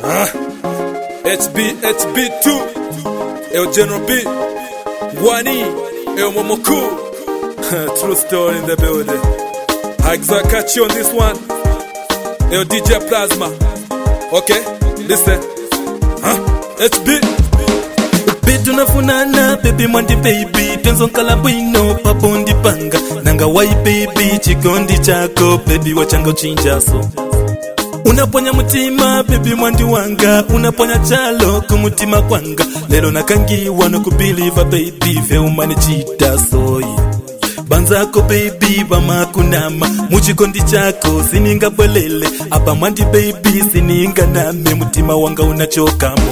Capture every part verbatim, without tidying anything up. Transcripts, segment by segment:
Ah, H B, H B two, El General B, Wani, El Momoku. True story in the building. I catch you on this one. El D J Plasma. Okay, listen. Huh? H B. Bedu na funana, baby mwandi baby. Tenzo nkala bwino, pabondi panga. Nanga wai baby, chikondi chako. Baby wachanga uchinjaso. Unaponya mutima, baby mwandi wanga. Unaponya chalo, kumutima kwanga. Lelo nakangiwa no kubiliva baby. Ve umani chita soyi. Banzako baby, bama kunama. Muchikondi chako, sininga bwelele. Apa mwandi baby, sininga name. Mutima wanga unachokamo.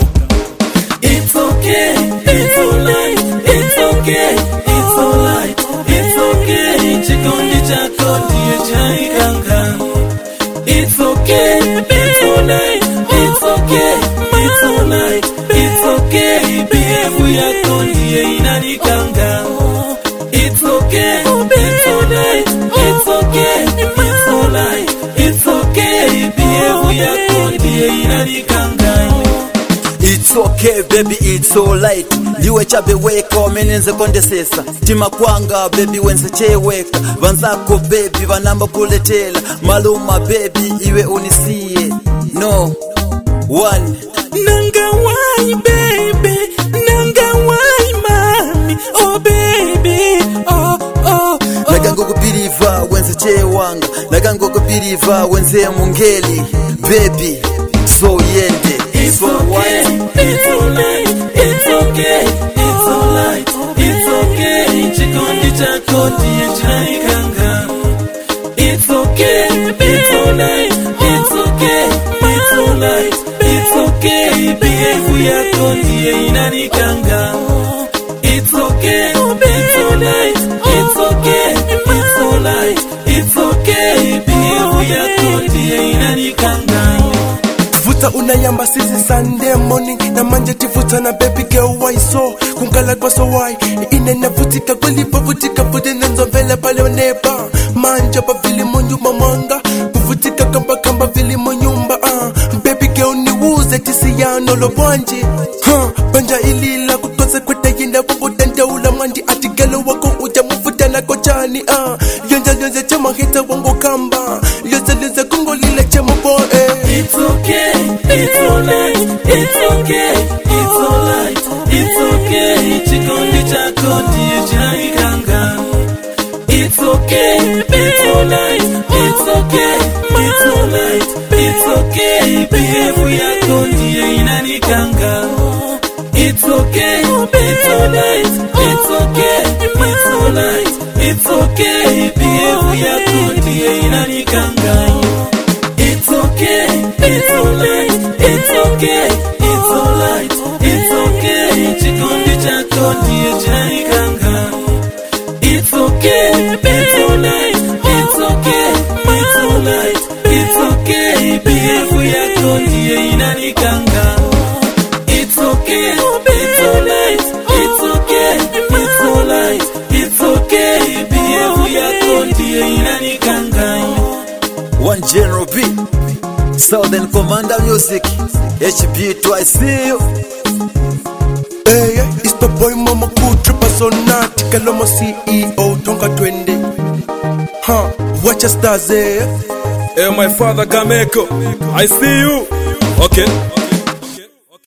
It's okay, it's alright, it's okay, it's alright, it's okay. Chikondi chako ndiye chaikanga. It's okay, it's alright, it's okay, it's alright, it's okay. Behave yako ndiye inanikanga. It's okay, it's alright, it's okay, it's alright, it's okay. Behave yako ndiye inanikanga. It's okay baby, it's alright. Liwe chabe weka wamenenze konde sesa. Tima kwanga baby wenze cheweka. Vanzako baby vanamba kuletela. Maluma baby iwe unisie. No one. Nanga wai baby, nanga wai mami. Oh baby, oh oh oh. Nagango kupiriva wenze chewanga. Nagango kupiriva wenze mungeli. Baby, so yende. It's okay, it's alright, it's okay, it's alright, it's okay. Chikondi chako ndiye chaikanga. It's okay, it's alright, it's okay, it's alright, it's okay. Behave yako ndiye inanikanga. It's okay, it's alright, it's okay, it's alright, it's okay. Behave yako ndiye inanikanga. Unayamba sisi Sunday morning na manje tifuta na baby girl why so kungala kwa so why ine navutika kweli pavutika vude nenzo vele pale oneba manja pa vili monyuma mwanga kuvutika kamba kamba vili monyumba uh. Baby girl ni wuze tisi ya nolo bwanje huh. Banja ilila kutonse kwete yinda wabudende ula mwandi atigelo wako uja mufuta na kochani uh. Yonja yonja chama hita wango kamba Yoza yoza kungo lile chama boy eh. It's okay, it's alright, it's okay, it's alright, it's okay. Chikondi chako ndiye chaikanga. It's okay, it's alright, it's okay, it's alright, it's okay. Behave yako ndiye inanikanga. It's okay, it's alright, it's okay, it's alright, it's okay. Behave yako ndiye inanikanga. It's okay, it's alright, it's okay, it's alright, it's okay. Chikondi chako ndiye chaikanga. It's okay, it's alright, it's okay, it's alright, it's okay. Behave yako ndiye inanikanga. It's okay, it's alright, it's okay, it's alright, it's okay. Behave yako ndiye inanikanga. One General B, Southern Commander Music, H B two, I see you. Hey, yeah, it's the boy Mama Cool, Triple Sonati, Kaloma C E O, Tonga Twende. Huh, watch your stars, eh? Hey, my father Kameko, I see you. Okay,